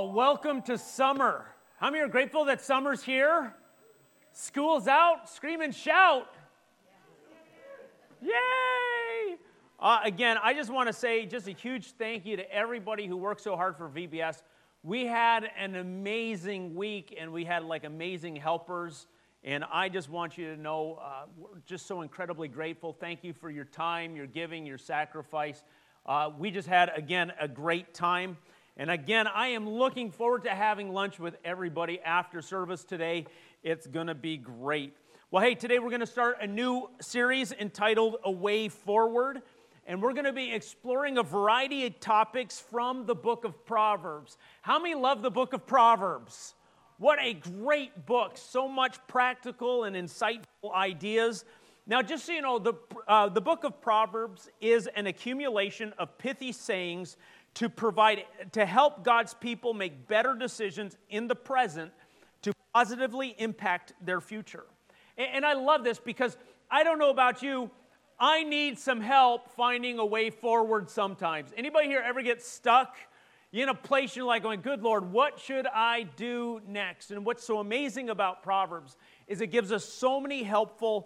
Well, welcome to summer. How many are grateful that summer's here? School's out, scream and shout. Yay! Again, I just want to say just a huge thank you to everybody who worked so hard for VBS. We had an amazing week, and we had amazing helpers, and I just want you to know we're just so incredibly grateful. Thank you for your time, your giving, your sacrifice. We just had, again, a great time. And again, I am looking forward to having lunch with everybody after service today. It's going to be great. Well, hey, today we're going to start a new series entitled A Way Forward. And we're going to be exploring a variety of topics from the book of Proverbs. How many love the book of Proverbs? What a great book. So much practical and insightful ideas. Now, just so you know, the book of Proverbs is an accumulation of pithy sayings to help God's people make better decisions in the present to positively impact their future. And I love this because I don't know about you, I need some help finding a way forward sometimes. Anybody here ever get stuck in a place you're like going, good Lord, what should I do next? And what's so amazing about Proverbs is it gives us so many helpful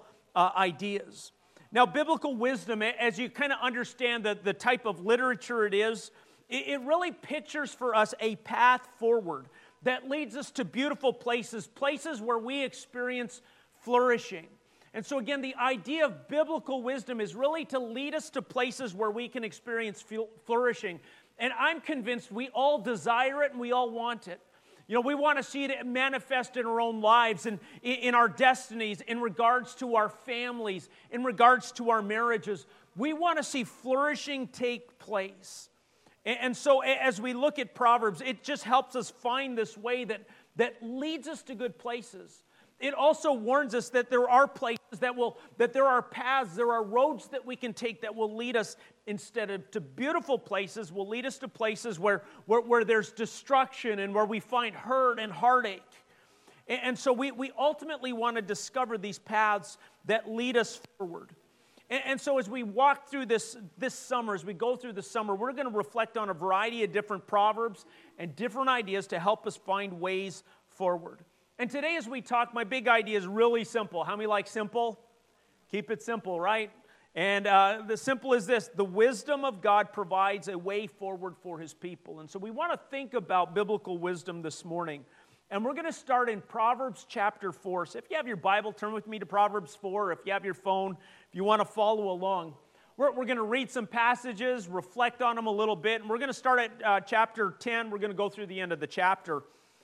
ideas. Now, biblical wisdom, as you kind of understand the type of literature it is, it really pictures for us a path forward that leads us to beautiful places, places where we experience flourishing. And so again, the idea of biblical wisdom is really to lead us to places where we can experience flourishing. And I'm convinced we all desire it and we all want it. You know, we want to see it manifest in our own lives and in our destinies, in regards to our families, in regards to our marriages. We want to see flourishing take place. And so as we look at Proverbs, it just helps us find this way that leads us to good places. It also warns us that there are places that there are paths, there are roads that we can take that will lead us instead of to beautiful places, will lead us to places where there's destruction and where we find hurt and heartache. And so we ultimately want to discover these paths that lead us forward. And so as we walk through this summer, as we go through the summer, we're going to reflect on a variety of different proverbs and different ideas to help us find ways forward. And today as we talk, my big idea is really simple. How many like simple? Keep it simple, right? And the simple is this: the wisdom of God provides a way forward for His people. And so we want to think about biblical wisdom this morning. And we're going to start in Proverbs chapter 4. So if you have your Bible, turn with me to Proverbs 4. If you have your phone, if you want to follow along. We're going to read some passages, reflect on them a little bit. And we're going to start at chapter 10. We're going to go through the end of the chapter.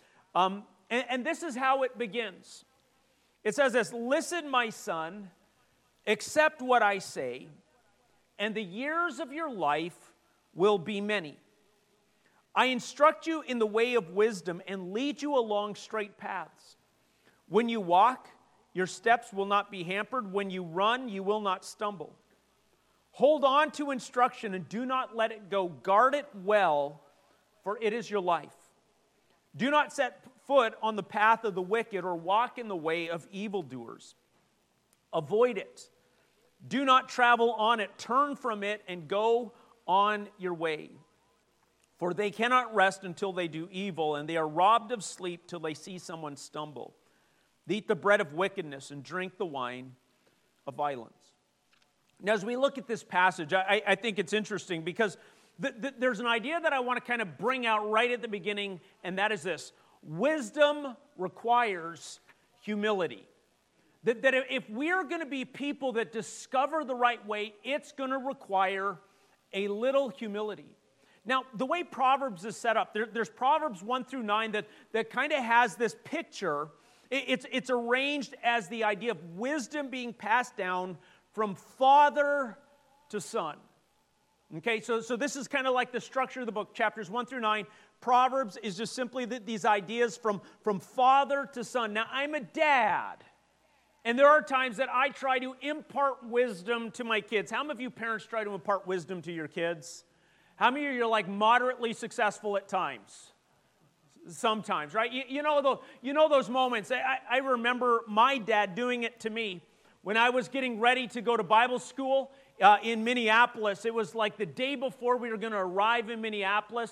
And this is how it begins. It says this: "Listen, my son, accept what I say, and the years of your life will be many. I instruct you in the way of wisdom and lead you along straight paths. When you walk, your steps will not be hampered. When you run, you will not stumble. Hold on to instruction and do not let it go. Guard it well, for it is your life. Do not set foot on the path of the wicked or walk in the way of evildoers. Avoid it. Do not travel on it. Turn from it and go on your way. For they cannot rest until they do evil, and they are robbed of sleep till they see someone stumble. They eat the bread of wickedness and drink the wine of violence." Now, as we look at this passage, I think it's interesting because there's an idea that I want to kind of bring out right at the beginning, and that is this: wisdom requires humility. That if we're going to be people that discover the right way, it's going to require a little humility. Now, the way Proverbs is set up, there's Proverbs 1 through 9 that kind of has this picture. It's arranged as the idea of wisdom being passed down from father to son. Okay, so this is kind of like the structure of the book, chapters 1 through 9. Proverbs is just simply these ideas from father to son. Now, I'm a dad, and there are times that I try to impart wisdom to my kids. How many of you parents try to impart wisdom to your kids? How many of you are moderately successful at times? Sometimes, right? You know those moments. I remember my dad doing it to me when I was getting ready to go to Bible school in Minneapolis. It was like the day before we were going to arrive in Minneapolis.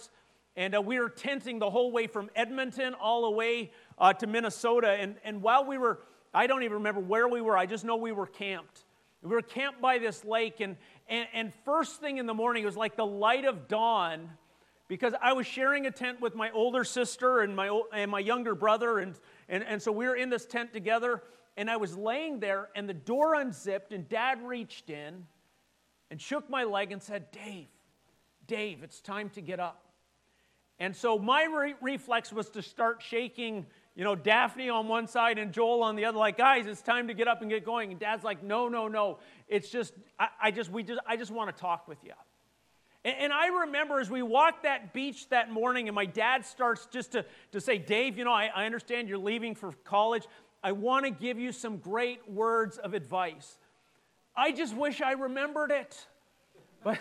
And we were tenting the whole way from Edmonton all the way to Minnesota. And while we were, I don't even remember where we were, I just know we were camped. We were camped by this lake, and first thing in the morning, it was like the light of dawn, because I was sharing a tent with my older sister and my younger brother, and so we were in this tent together, and I was laying there, and the door unzipped, and Dad reached in and shook my leg and said, Dave, it's time to get up. And so my reflex was to start shaking, Daphne on one side and Joel on the other, like, guys, it's time to get up and get going. And Dad's like, no. It's just, I just want to talk with you. And I remember as we walked that beach that morning, and my dad starts just to say, Dave, I understand you're leaving for college. I want to give you some great words of advice. I just wish I remembered it. But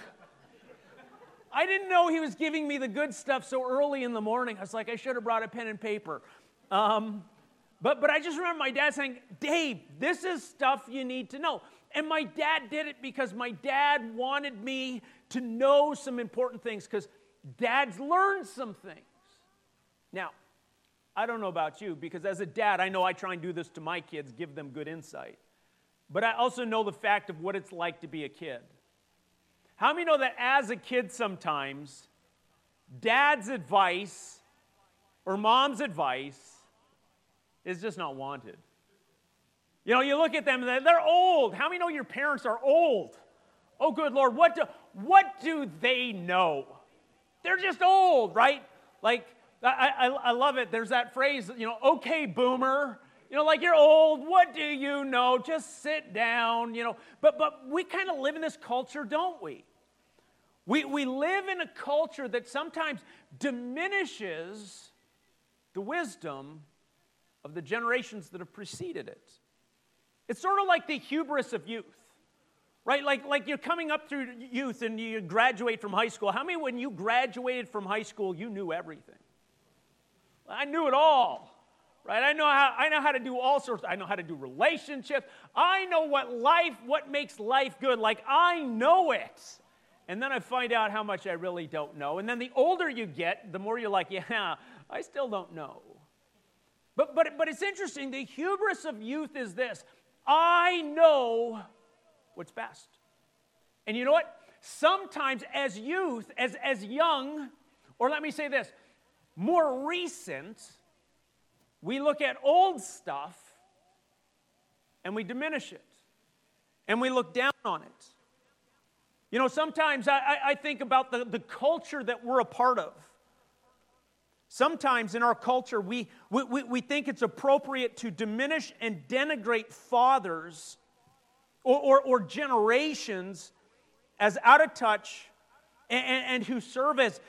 I didn't know he was giving me the good stuff so early in the morning. I was like, I should have brought a pen and paper. But I just remember my dad saying, Dave, this is stuff you need to know. And my dad did it because my dad wanted me to know some important things, because Dad's learned some things. Now, I don't know about you, because as a dad, I know I try and do this to my kids, give them good insight. But I also know the fact of what it's like to be a kid. How many know that as a kid sometimes, Dad's advice or Mom's advice is just not wanted? You look at them and they're old. How many know your parents are old? Oh, good Lord, what do they know? They're just old, right? Like, I love it. There's that phrase, okay, boomer. Like, you're old. What do you know? Just sit down, But we kind of live in this culture, don't we? We live in a culture that sometimes diminishes the wisdom of the generations that have preceded it. It's sort of like the hubris of youth, right? Like you're coming up through youth and you graduate from high school. How many, when you graduated from high school, you knew everything? I knew it all, right? I know how to do all sorts. I know how to do relationships. I know what makes life good. Like, I know it. And then I find out how much I really don't know. And then the older you get, the more you're like, yeah, I still don't know. But it's interesting. The hubris of youth is this: I know what's best. And you know what? Sometimes as youth, as young, or let me say this, more recent, we look at old stuff and we diminish it. And we look down on it. Sometimes I think about the culture that we're a part of. Sometimes in our culture, we think it's appropriate to diminish and denigrate fathers or generations as out of touch and who serve as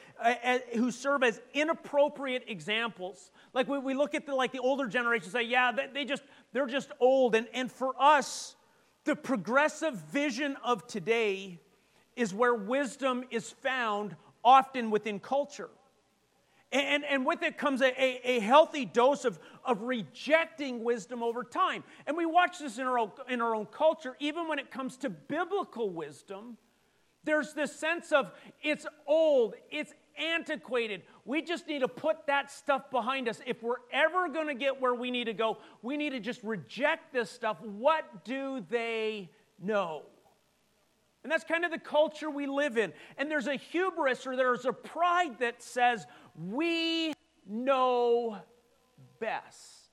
inappropriate examples. Like we look at the older generation and say, yeah, they're just old. And for us, the progressive vision of today is where wisdom is found often within culture. And with it comes a healthy dose of rejecting wisdom over time. And we watch this in our own culture. Even when it comes to biblical wisdom, there's this sense of it's old, it's antiquated. We just need to put that stuff behind us. If we're ever going to get where we need to go, we need to just reject this stuff. What do they know? And that's kind of the culture we live in. And there's a hubris, or there's a pride that says, we know best.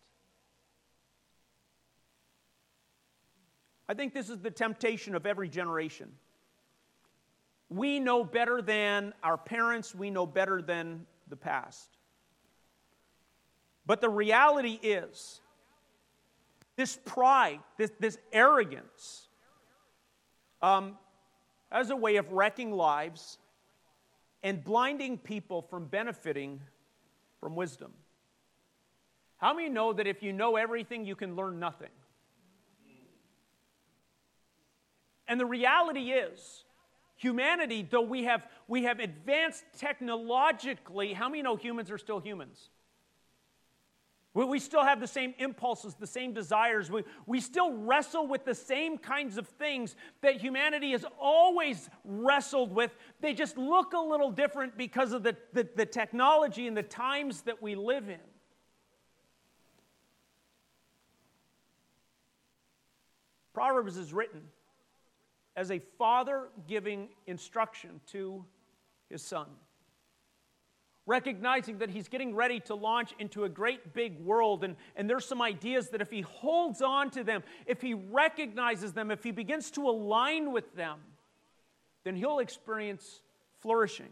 I think this is the temptation of every generation. We know better than our parents. We know better than the past. But the reality is, this pride, this arrogance, as a way of wrecking lives and blinding people from benefiting from wisdom. How many know that if you know everything, you can learn nothing? And the reality is, humanity, though we have advanced technologically, how many know humans are still humans? We still have the same impulses, the same desires. We still wrestle with the same kinds of things that humanity has always wrestled with. They just look a little different because of the technology and the times that we live in. Proverbs is written as a father giving instruction to his son, recognizing that he's getting ready to launch into a great big world, and there's some ideas that if he holds on to them, if he recognizes them, if he begins to align with them, then he'll experience flourishing.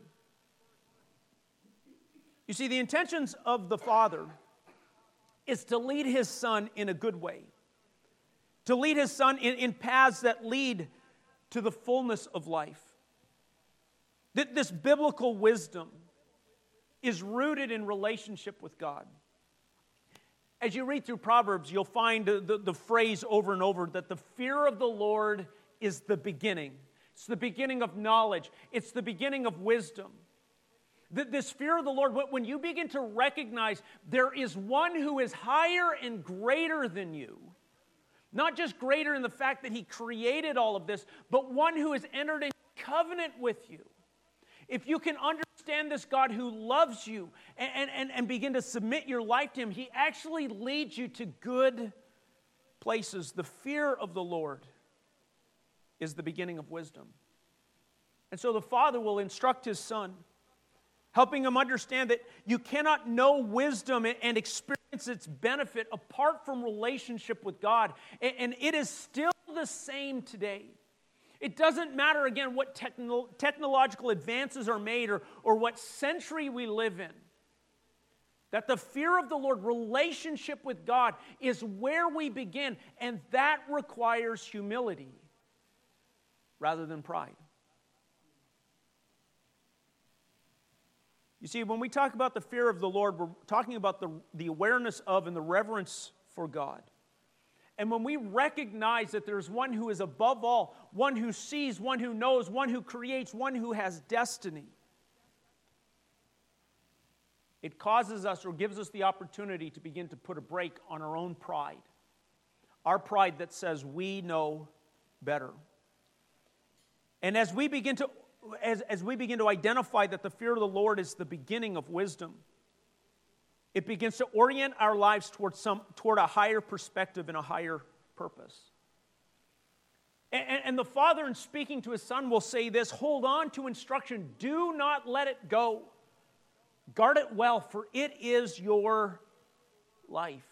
You see, the intentions of the father is to lead his son in a good way, to lead his son in paths that lead to the fullness of life. This biblical wisdom is rooted in relationship with God. As you read through Proverbs, you'll find the phrase over and over that the fear of the Lord is the beginning. It's the beginning of knowledge. It's the beginning of wisdom. This fear of the Lord, when you begin to recognize there is one who is higher and greater than you, not just greater in the fact that he created all of this, but one who has entered in covenant with you. If you can understand this God who loves you and begin to submit your life to him, he actually leads you to good places. The fear of the Lord is the beginning of wisdom. And so the father will instruct his son, helping him understand that you cannot know wisdom and experience its benefit apart from relationship with God. And it is still the same today. It doesn't matter, again, what technological advances are made or what century we live in. That the fear of the Lord, relationship with God, is where we begin. And that requires humility rather than pride. You see, when we talk about the fear of the Lord, we're talking about the awareness of and the reverence for God. And when we recognize that there's one who is above all, one who sees, one who knows, one who creates, one who has destiny, it causes us or gives us the opportunity to begin to put a brake on our own pride. Our pride that says we know better. And as we begin to identify that the fear of the Lord is the beginning of wisdom, it begins to orient our lives toward a higher perspective and a higher purpose. And the father, in speaking to his son, will say this: hold on to instruction. Do not let it go. Guard it well, for it is your life.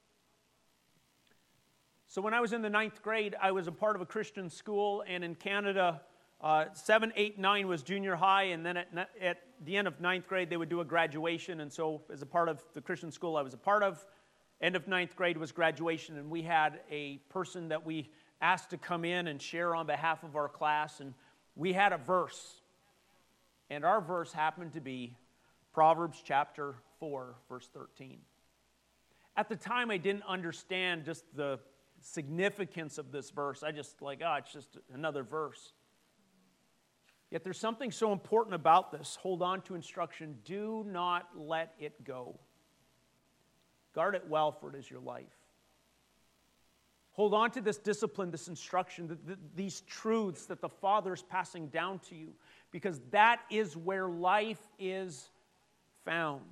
So when I was in the 9th grade, I was a part of a Christian school, and in Canada, 7, 8, 9 was junior high, and then at the end of 9th grade, they would do a graduation. And so as a part of the Christian school I was a part of, end of 9th grade was graduation, and we had a person that we asked to come in and share on behalf of our class, and we had a verse. And our verse happened to be Proverbs chapter 4, verse 13. At the time, I didn't understand just the significance of this verse. I just it's just another verse. Yet there's something so important about this. Hold on to instruction. Do not let it go. Guard it well, for it is your life. Hold on to this discipline, this instruction, these truths that the Father is passing down to you, because that is where life is found.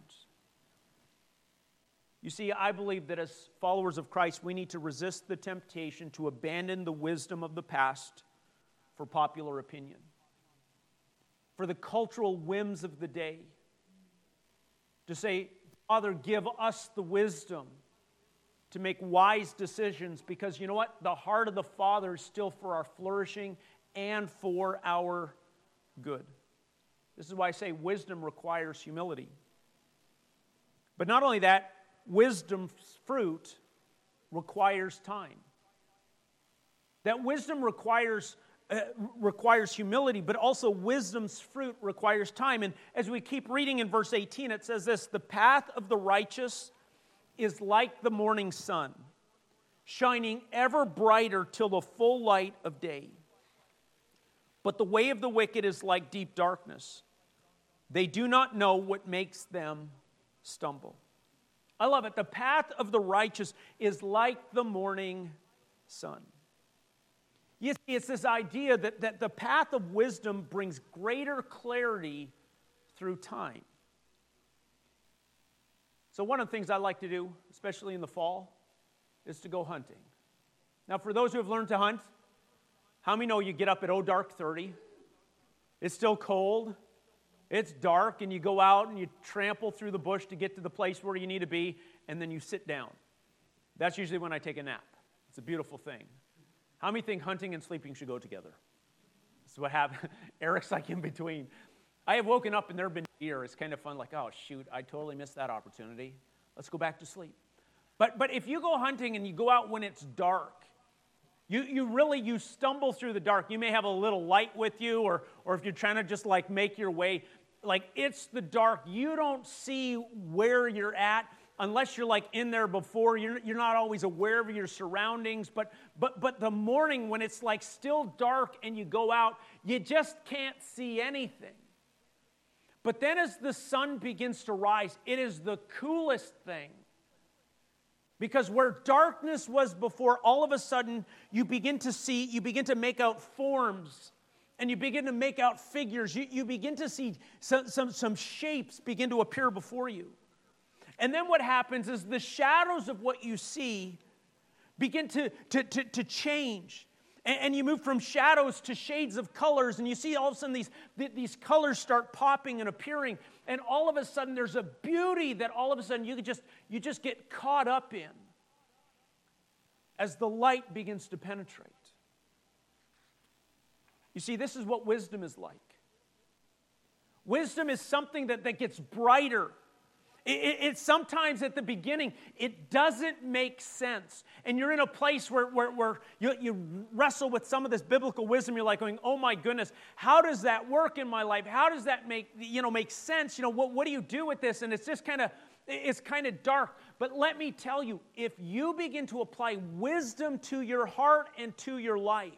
You see, I believe that as followers of Christ, we need to resist the temptation to abandon the wisdom of the past for popular opinion, for the cultural whims of the day, to say, Father, give us the wisdom to make wise decisions, because you know what? The heart of the Father is still for our flourishing and for our good. This is why I say wisdom requires humility. But not only that, wisdom's fruit requires time. That wisdom requires humility, but also wisdom's fruit requires time. And as we keep reading in verse 18, it says this: the path of the righteous is like the morning sun, shining ever brighter till the full light of day. But the way of the wicked is like deep darkness. They do not know what makes them stumble. I love it. The path of the righteous is like the morning sun. You see, it's this idea that the path of wisdom brings greater clarity through time. So one of the things I like to do, especially in the fall, is to go hunting. Now, for those who have learned to hunt, how many know you get up at dark 30? It's still cold. It's dark, and you go out and you trample through the bush to get to the place where you need to be, and then you sit down. That's usually when I take a nap. It's a beautiful thing. How many think hunting and sleeping should go together? This is what happened. Eric's like in between. I have woken up and there have been deer. It's kind of fun, like, oh, shoot, I totally missed that opportunity. Let's go back to sleep. But if you go hunting and you go out when it's dark, you stumble through the dark. You may have a little light with you, or if you're trying to just like make your way, like it's the dark. You don't see where you're at unless you're like in there before. You're not always aware of your surroundings. But the morning when it's like still dark and you go out, you just can't see anything. But then as the sun begins to rise, it is the coolest thing. Because where darkness was before, all of a sudden you begin to see, you begin to make out forms, and you begin to make out figures. You begin to see some shapes begin to appear before you. And then what happens is the shadows of what you see begin to change. And you move from shadows to shades of colors, and you see all of a sudden these colors start popping and appearing, and all of a sudden there's a beauty that all of a sudden you just get caught up in as the light begins to penetrate. You see, this is what wisdom is like. Wisdom is something that gets brighter. It's sometimes at the beginning, it doesn't make sense. And you're in a place where you wrestle with some of this biblical wisdom. You're like going, oh my goodness, how does that work in my life? How does that make sense? What do you do with this? And it's just kind of dark. But let me tell you, if you begin to apply wisdom to your heart and to your life,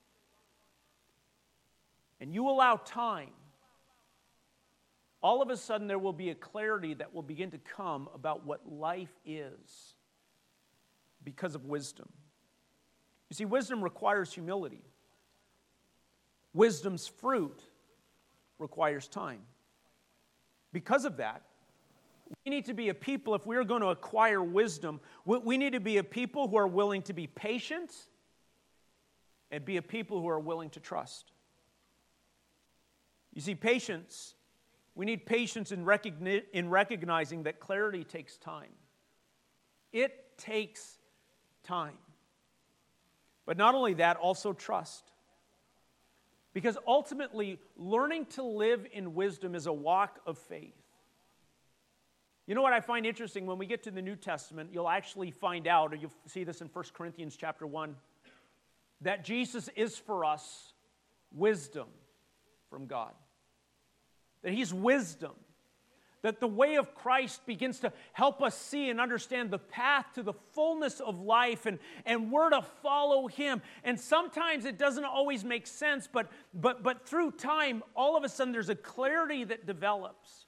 and you allow time, all of a sudden there will be a clarity that will begin to come about what life is because of wisdom. You see, wisdom requires humility. Wisdom's fruit requires time. Because of that, we need to be a people, if we're going to acquire wisdom, we need to be a people who are willing to be patient and be a people who are willing to trust. You see, patience. We need patience in recognizing that clarity takes time. It takes time. But not only that, also trust. Because ultimately, learning to live in wisdom is a walk of faith. You know what I find interesting? When we get to the New Testament, you'll actually find out, or you'll see this in 1 Corinthians chapter 1, that Jesus is for us wisdom from God. That He's wisdom. That the way of Christ begins to help us see and understand the path to the fullness of life, and we're to follow Him. And sometimes it doesn't always make sense, but through time, all of a sudden there's a clarity that develops.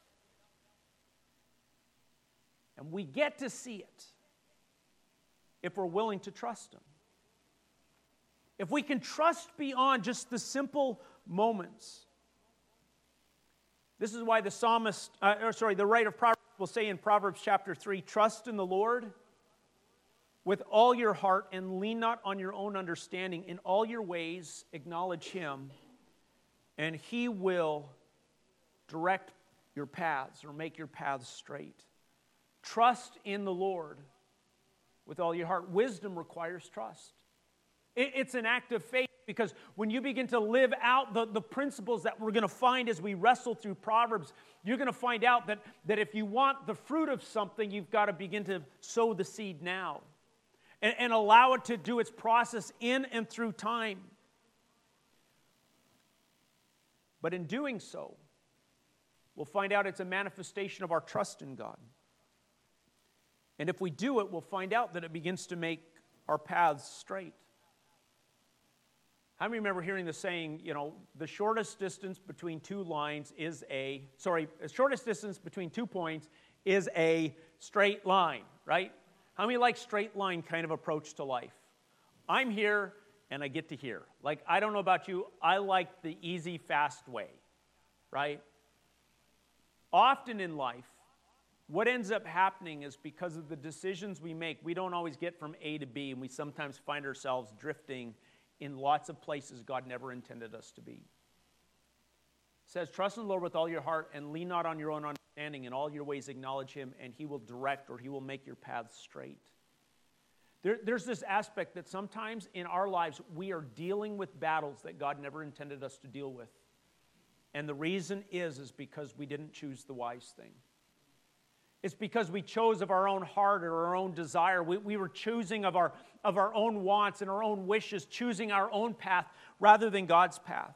And we get to see it if we're willing to trust Him. If we can trust beyond just the simple moments. This is why the writer of Proverbs will say in Proverbs chapter 3, trust in the Lord with all your heart and lean not on your own understanding. In all your ways acknowledge Him, and He will direct your paths or make your paths straight. Trust in the Lord with all your heart. Wisdom requires trust. It's an act of faith, because when you begin to live out the principles that we're going to find as we wrestle through Proverbs, you're going to find out that if you want the fruit of something, you've got to begin to sow the seed now and allow it to do its process in and through time. But in doing so, we'll find out it's a manifestation of our trust in God. And if we do it, we'll find out that it begins to make our paths straight. How many remember hearing the saying, the shortest distance between 2 lines is shortest distance between 2 points is a straight line, right? How many like straight line kind of approach to life? I'm here and I get to here. Like, I don't know about you, I like the easy, fast way, right? Often in life, what ends up happening is because of the decisions we make, we don't always get from A to B, and we sometimes find ourselves drifting in lots of places God never intended us to be. It says, trust in the Lord with all your heart and lean not on your own understanding. In all your ways acknowledge him, and he will direct, or he will make your paths straight. There's this aspect that sometimes in our lives we are dealing with battles that God never intended us to deal with. And the reason is because we didn't choose the wise thing. It's because we chose of our own heart or our own desire. We were choosing of our own wants and our own wishes, choosing our own path rather than God's path.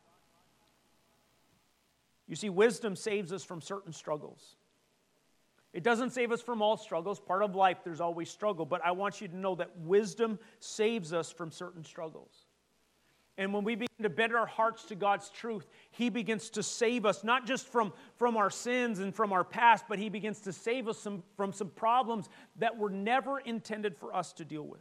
You see, wisdom saves us from certain struggles. It doesn't save us from all struggles. Part of life, there's always struggle. But I want you to know that wisdom saves us from certain struggles. And when we begin to bend our hearts to God's truth, he begins to save us, not just from our sins and from our past, but he begins to save us from some problems that were never intended for us to deal with.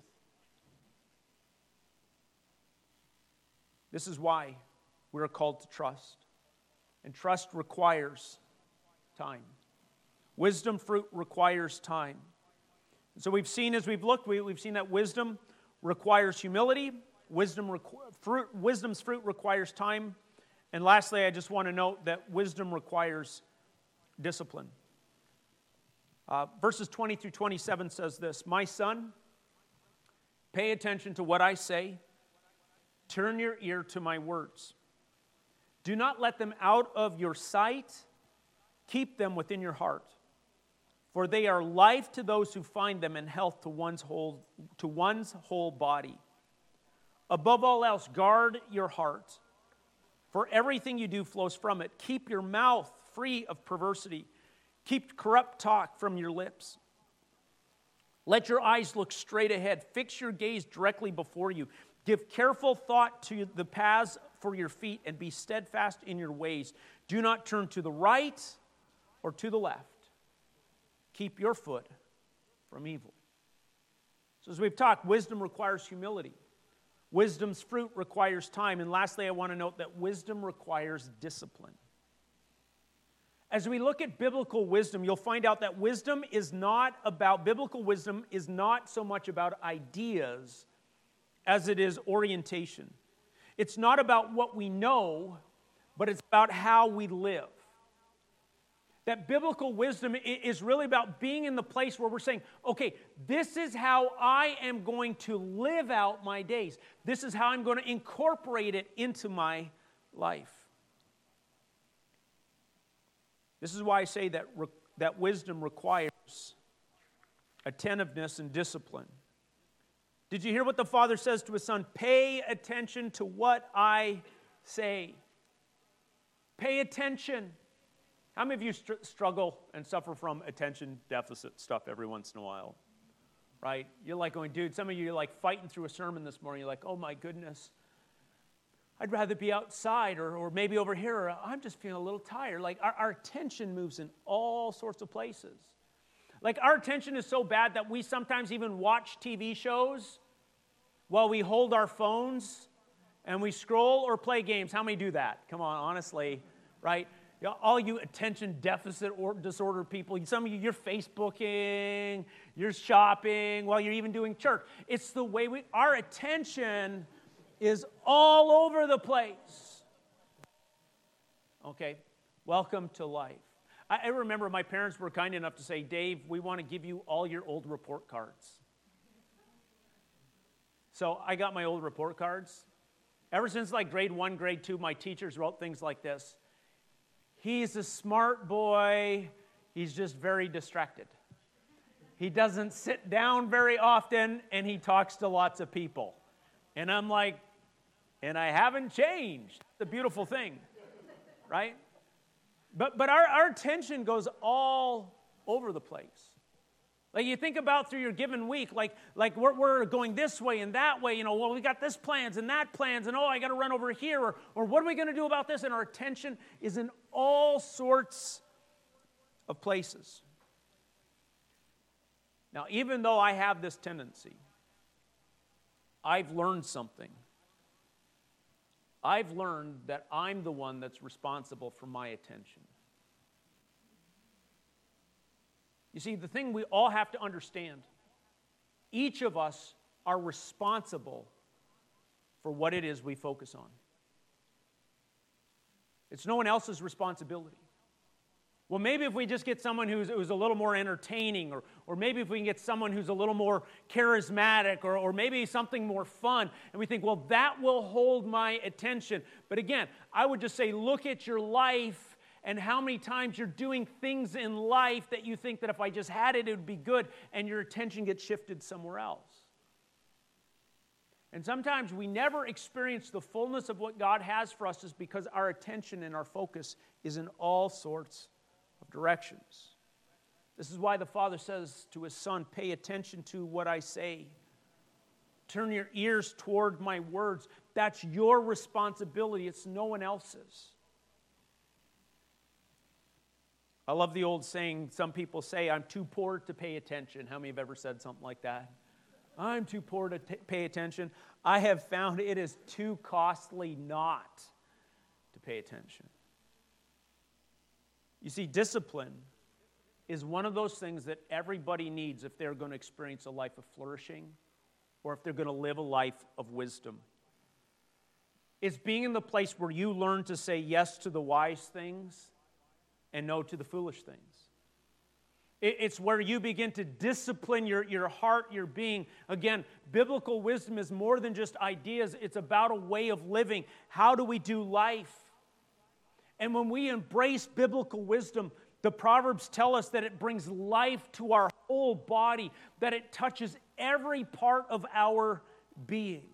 This is why we're called to trust. And trust requires time. Wisdom fruit requires time. So we've seen, as we've looked, we've seen that wisdom requires humility. Wisdom's fruit requires time. And lastly, I just want to note that wisdom requires discipline. Verses 20 through 27 says this, my son, pay attention to what I say. Turn your ear to my words. Do not let them out of your sight. Keep them within your heart. For they are life to those who find them and health to one's whole body. Above all else, guard your heart, for everything you do flows from it. Keep your mouth free of perversity. Keep corrupt talk from your lips. Let your eyes look straight ahead. Fix your gaze directly before you. Give careful thought to the paths for your feet, and be steadfast in your ways. Do not turn to the right or to the left. Keep your foot from evil. So as we've talked, wisdom requires humility. Wisdom's fruit requires time. And lastly, I want to note that wisdom requires discipline. As we look at biblical wisdom, you'll find out that biblical wisdom is not so much about ideas as it is orientation. It's not about what we know, but it's about how we live. That biblical wisdom is really about being in the place where we're saying, okay, this is how I am going to live out my days. This is how I'm going to incorporate it into my life. This is why I say that wisdom requires attentiveness and discipline. Did you hear what the Father says to his Son? Pay attention to what I say. Pay attention. How many of you struggle and suffer from attention deficit stuff every once in a while? Right? You're like going, dude, some of you are like fighting through a sermon this morning. You're like, oh my goodness. I'd rather be outside or maybe over here. Or I'm just feeling a little tired. Like our attention moves in all sorts of places. Like our attention is so bad that we sometimes even watch TV shows while we hold our phones and we scroll or play games. How many do that? Come on, honestly, right? All you attention deficit or disorder people, some of you, you're Facebooking, you're shopping while you're even doing church. It's the way our attention is all over the place. Okay, welcome to life. I remember my parents were kind enough to say, Dave, we want to give you all your old report cards. So I got my old report cards. Ever since like grade 1, grade 2, my teachers wrote things like this. He's a smart boy. He's just very distracted. He doesn't sit down very often, and he talks to lots of people. And I'm like, and I haven't changed. It's a beautiful thing, right? But our attention goes all over the place. Like you think about through your given week, like we're going this way and that way, well, we got this plans and that plans, and I got to run over here, or what are we going to do about this? And our attention is in all sorts of places. Now, even though I have this tendency, I've learned something. I've learned that I'm the one that's responsible for my attention. You see, the thing we all have to understand, each of us are responsible for what it is we focus on. It's no one else's responsibility. Well, maybe if we just get someone who's a little more entertaining, or maybe if we can get someone who's a little more charismatic, or maybe something more fun, and we think, well, that will hold my attention. But again, I would just say, look at your life and how many times you're doing things in life that you think that if I just had it, it would be good, and your attention gets shifted somewhere else. And sometimes we never experience the fullness of what God has for us just because our attention and our focus is in all sorts of directions. This is why the Father says to His Son, pay attention to what I say. Turn your ears toward my words. That's your responsibility. It's no one else's. I love the old saying, some people say, I'm too poor to pay attention. How many have ever said something like that? I'm too poor to pay attention. I have found it is too costly not to pay attention. You see, discipline is one of those things that everybody needs if they're going to experience a life of flourishing or if they're going to live a life of wisdom. It's being in the place where you learn to say yes to the wise things and no to the foolish things. It's where you begin to discipline your heart, your being. Again, biblical wisdom is more than just ideas. It's about a way of living. How do we do life? And when we embrace biblical wisdom, the Proverbs tell us that it brings life to our whole body, that it touches every part of our being.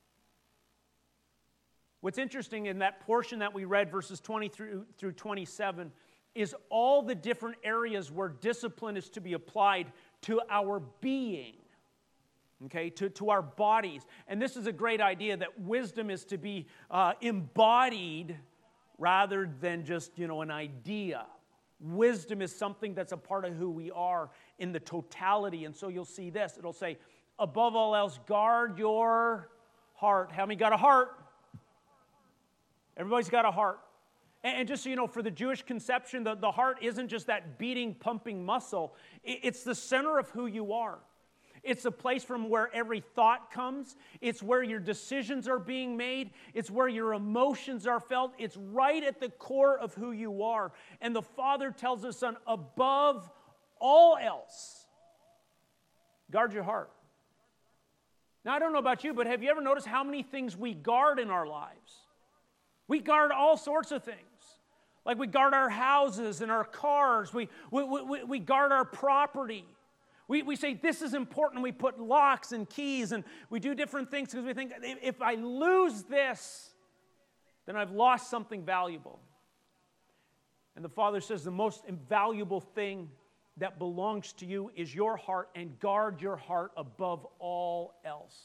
What's interesting in that portion that we read, verses 20 through 27, is all the different areas where discipline is to be applied to our being, okay, to our bodies. And this is a great idea that wisdom is to be embodied rather than just, an idea. Wisdom is something that's a part of who we are in the totality. And so you'll see this. It'll say, above all else, guard your heart. How many got a heart? Everybody's got a heart. And just so you know, for the Jewish conception, the heart isn't just that beating, pumping muscle. It's the center of who you are. It's a place from where every thought comes. It's where your decisions are being made. It's where your emotions are felt. It's right at the core of who you are. And the Father tells His Son, above all else, guard your heart. Now, I don't know about you, but have you ever noticed how many things we guard in our lives? We guard all sorts of things. Like we guard our houses and our cars. We guard our property. We say this is important. We put locks and keys and we do different things because we think if I lose this, then I've lost something valuable. And the Father says the most invaluable thing that belongs to you is your heart, and guard your heart above all else.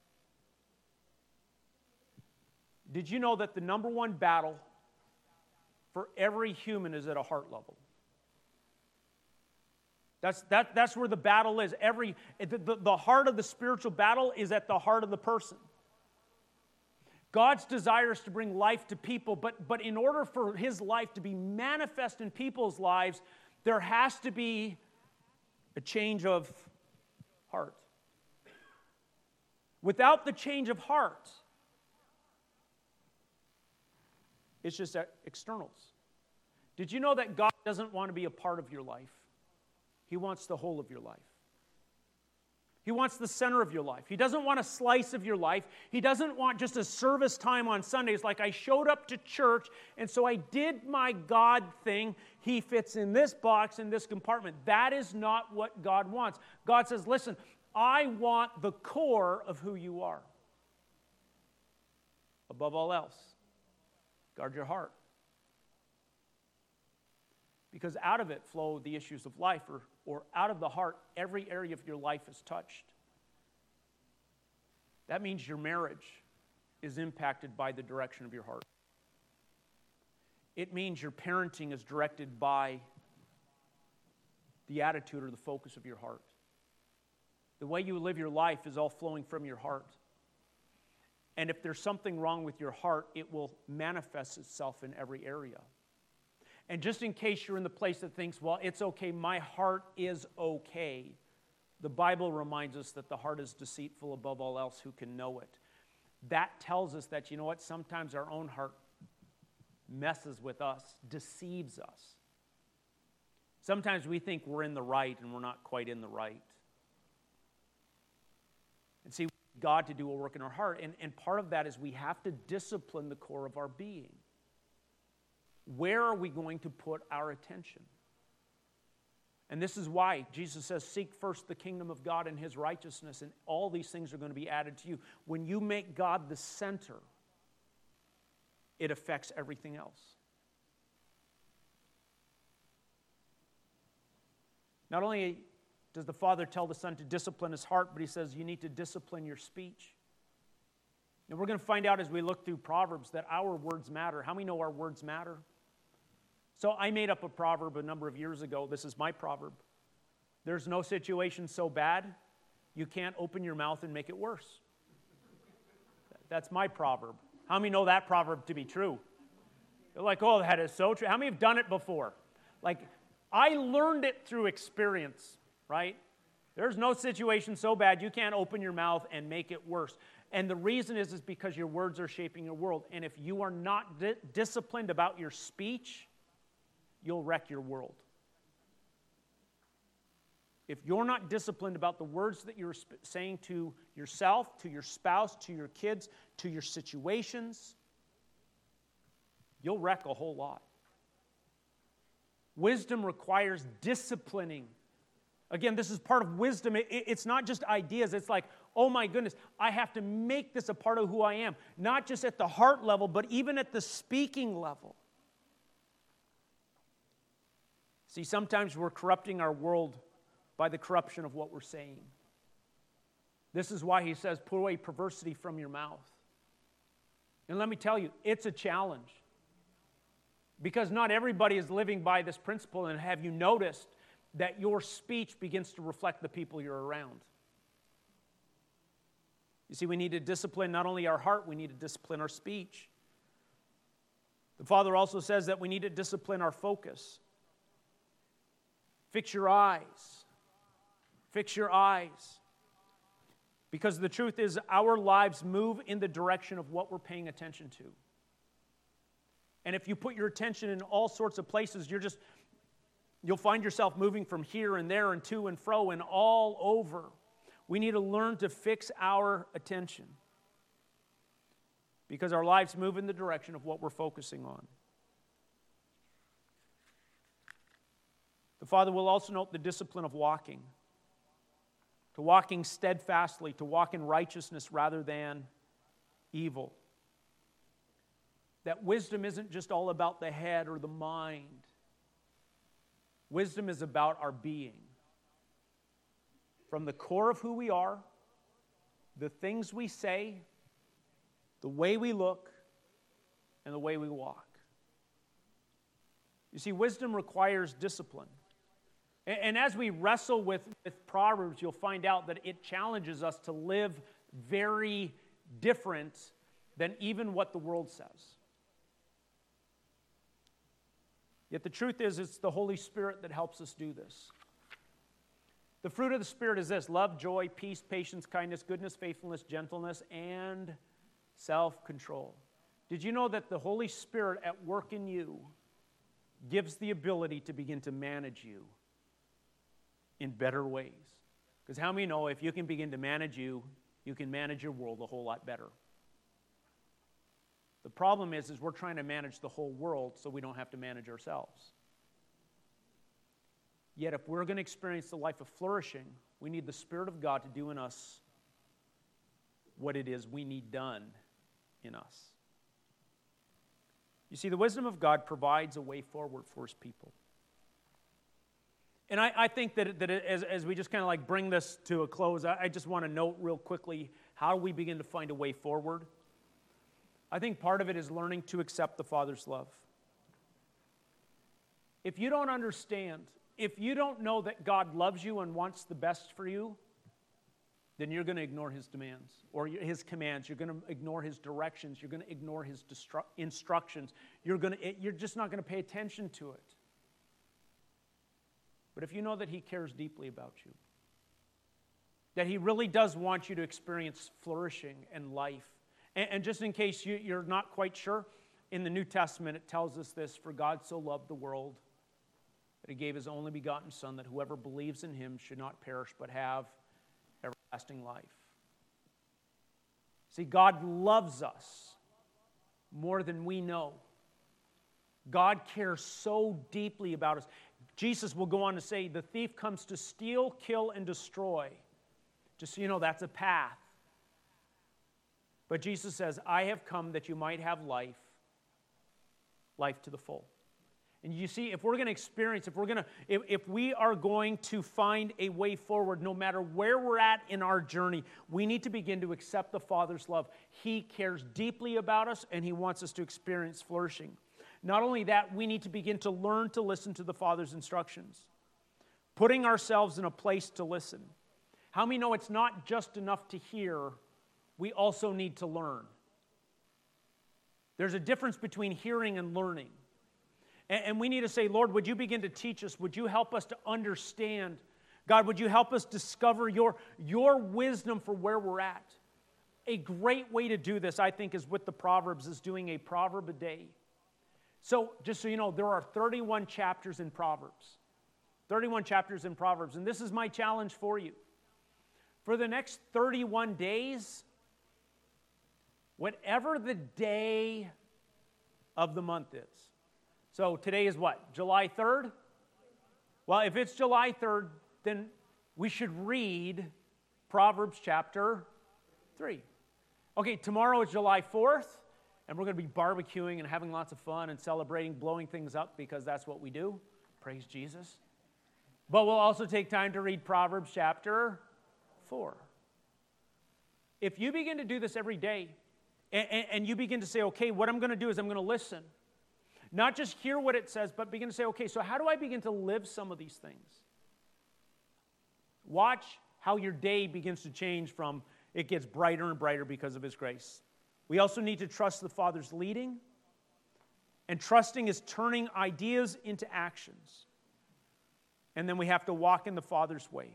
Did you know that the number one battle for every human is at a heart level? That's where the battle is. The heart of the spiritual battle is at the heart of the person. God's desire is to bring life to people, but in order for His life to be manifest in people's lives, there has to be a change of heart. Without the change of heart, it's just externals. Did you know that God doesn't want to be a part of your life? He wants the whole of your life. He wants the center of your life. He doesn't want a slice of your life. He doesn't want just a service time on Sundays like I showed up to church and so I did my God thing. He fits in this box, in this compartment. That is not what God wants. God says, listen, I want the core of who you are. Above all else, guard your heart. Because out of it flow the issues of life, or out of the heart, every area of your life is touched. That means your marriage is impacted by the direction of your heart. It means your parenting is directed by the attitude or the focus of your heart. The way you live your life is all flowing from your heart. And if there's something wrong with your heart, it will manifest itself in every area. And just in case you're in the place that thinks, well, it's okay, my heart is okay, the Bible reminds us that the heart is deceitful above all else, who can know it? That tells us that, you know what, sometimes our own heart messes with us, deceives us. Sometimes we think we're in the right and we're not quite in the right. And see, God to do a work in our heart. And part of that is we have to discipline the core of our being. Where are we going to put our attention? And this is why Jesus says, seek first the kingdom of God and His righteousness, and all these things are going to be added to you. When you make God the center, it affects everything else. Not only does the Father tell the Son to discipline his heart, but He says you need to discipline your speech. And we're going to find out as we look through Proverbs that our words matter. How many know our words matter? So I made up a proverb a number of years ago. This is my proverb. There's no situation so bad, you can't open your mouth and make it worse. That's my proverb. How many know that proverb to be true? You're like, oh, that is so true. How many have done it before? Like, I learned it through experience, right? There's no situation so bad you can't open your mouth and make it worse. And the reason is because your words are shaping your world. And if you are not disciplined about your speech, you'll wreck your world. If you're not disciplined about the words that you're saying to yourself, to your spouse, to your kids, to your situations, you'll wreck a whole lot. Wisdom requires disciplining. Again, this is part of wisdom. It's not just ideas. It's like, oh my goodness, I have to make this a part of who I am. Not just at the heart level, but even at the speaking level. See, sometimes we're corrupting our world by the corruption of what we're saying. This is why He says, put away perversity from your mouth. And let me tell you, it's a challenge. Because not everybody is living by this principle. And have you noticed that your speech begins to reflect the people you're around? You see, we need to discipline not only our heart, we need to discipline our speech. The Father also says that we need to discipline our focus. Fix your eyes. Fix your eyes. Because the truth is, our lives move in the direction of what we're paying attention to. And if you put your attention in all sorts of places, you'll find yourself moving from here and there and to and fro and all over. We need to learn to fix our attention. Because our lives move in the direction of what we're focusing on. The Father will also note the discipline of walking. To walking steadfastly, to walk in righteousness rather than evil. That wisdom isn't just all about the head or the mind. Wisdom is about our being. From the core of who we are, the things we say, the way we look, and the way we walk. You see, wisdom requires discipline. And as we wrestle with Proverbs, you'll find out that it challenges us to live very different than even what the world says. Yet the truth is, it's the Holy Spirit that helps us do this. The fruit of the Spirit is this: love, joy, peace, patience, kindness, goodness, faithfulness, gentleness, and self-control. Did you know that the Holy Spirit at work in you gives the ability to begin to manage you in better ways? Because how many know if you can begin to manage you, you can manage your world a whole lot better? The problem is we're trying to manage the whole world so we don't have to manage ourselves. Yet if we're going to experience the life of flourishing, we need the Spirit of God to do in us what it is we need done in us. You see, the wisdom of God provides a way forward for His people. And I think that as we just kind of like bring this to a close, I just want to note real quickly how we begin to find a way forward. I think part of it is learning to accept the Father's love. If you don't understand, if you don't know that God loves you and wants the best for you, then you're going to ignore his demands or his commands. You're going to ignore his directions. You're going to ignore his instructions. You're just not going to pay attention to it. But if you know that he cares deeply about you, that he really does want you to experience flourishing and life, and just in case you're not quite sure, in the New Testament it tells us this: for God so loved the world that he gave his only begotten Son, that whoever believes in him should not perish but have everlasting life. See, God loves us more than we know. God cares so deeply about us. Jesus will go on to say, the thief comes to steal, kill, and destroy. Just so you know, that's a path. But Jesus says, I have come that you might have life to the full. And you see, if we're going to experience, if we are going to find a way forward, no matter where we're at in our journey, we need to begin to accept the Father's love. He cares deeply about us, and he wants us to experience flourishing. Not only that, we need to begin to learn to listen to the Father's instructions, putting ourselves in a place to listen. How many know it's not just enough to hear, we also need to learn? There's a difference between hearing and learning. And we need to say, Lord, would you begin to teach us? Would you help us to understand? God, would you help us discover your wisdom for where we're at? A great way to do this, I think, is with the Proverbs, is doing a proverb a day. So, just so you know, there are 31 chapters in Proverbs. 31 chapters in Proverbs. And this is my challenge for you. For the next 31 days, whatever the day of the month is. So today is what? July 3rd? Well, if it's July 3rd, then we should read Proverbs chapter 3. Okay, tomorrow is July 4th, and we're going to be barbecuing and having lots of fun and celebrating, blowing things up, because that's what we do. Praise Jesus. But we'll also take time to read Proverbs chapter 4. If you begin to do this every day, and you begin to say, okay, what I'm going to do is I'm going to listen. Not just hear what it says, but begin to say, okay, so how do I begin to live some of these things? Watch how your day begins to change from it gets brighter and brighter because of his grace. We also need to trust the Father's leading, and trusting is turning ideas into actions. And then we have to walk in the Father's way.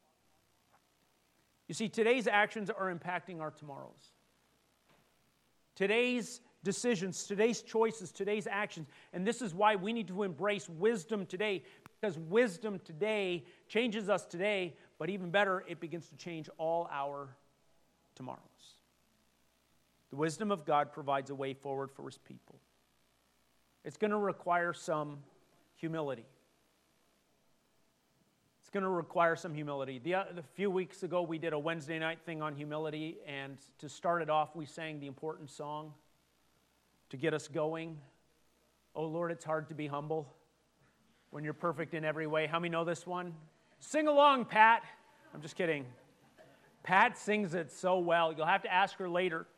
You see, today's actions are impacting our tomorrows. Today's decisions, today's choices, today's actions. And this is why we need to embrace wisdom today, because wisdom today changes us today, but even better, it begins to change all our tomorrows. The wisdom of God provides a way forward for his people. It's going to require some humility. It's going to require some humility. A few weeks ago, we did a Wednesday night thing on humility, and to start it off, we sang the important song to get us going. Oh Lord, it's hard to be humble when you're perfect in every way. How many know this one? Sing along, Pat. I'm just kidding. Pat sings it so well. You'll have to ask her later.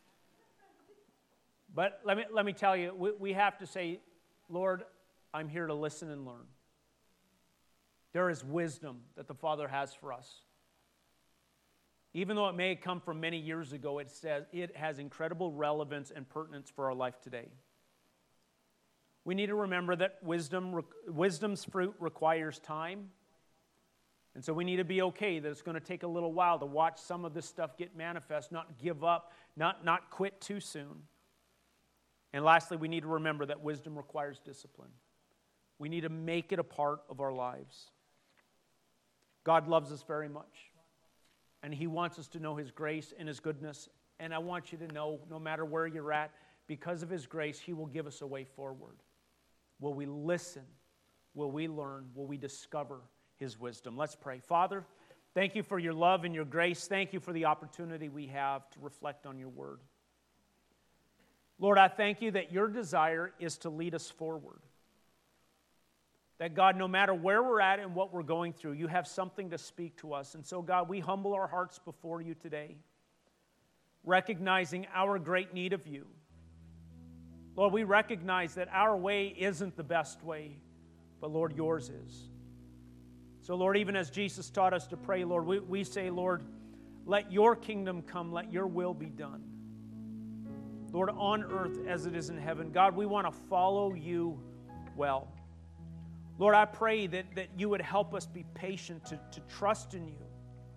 But let me tell you, we have to say, Lord, I'm here to listen and learn. There is wisdom that the Father has for us. Even though it may have come from many years ago, it says it has incredible relevance and pertinence for our life today. We need to remember that wisdom's fruit requires time. And so we need to be okay that it's going to take a little while to watch some of this stuff get manifest, not give up, not quit too soon. And lastly, we need to remember that wisdom requires discipline. We need to make it a part of our lives. God loves us very much. And he wants us to know his grace and his goodness. And I want you to know, no matter where you're at, because of his grace, he will give us a way forward. Will we listen? Will we learn? Will we discover his wisdom? Let's pray. Father, thank you for your love and your grace. Thank you for the opportunity we have to reflect on your word. Lord, I thank you that your desire is to lead us forward. That, God, no matter where we're at and what we're going through, you have something to speak to us. And so, God, we humble our hearts before you today, recognizing our great need of you. Lord, we recognize that our way isn't the best way, but, Lord, yours is. So, Lord, even as Jesus taught us to pray, Lord, we say, Lord, Let your kingdom come. Let your will be done. Lord, on earth as it is in heaven. God, we want to follow you well. Lord, I pray that you would help us be patient to trust in you.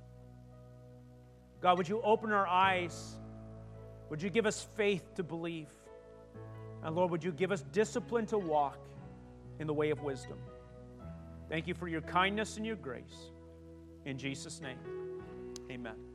God, would you open our eyes? Would you give us faith to believe? And Lord, would you give us discipline to walk in the way of wisdom? Thank you for your kindness and your grace. In Jesus' name, amen.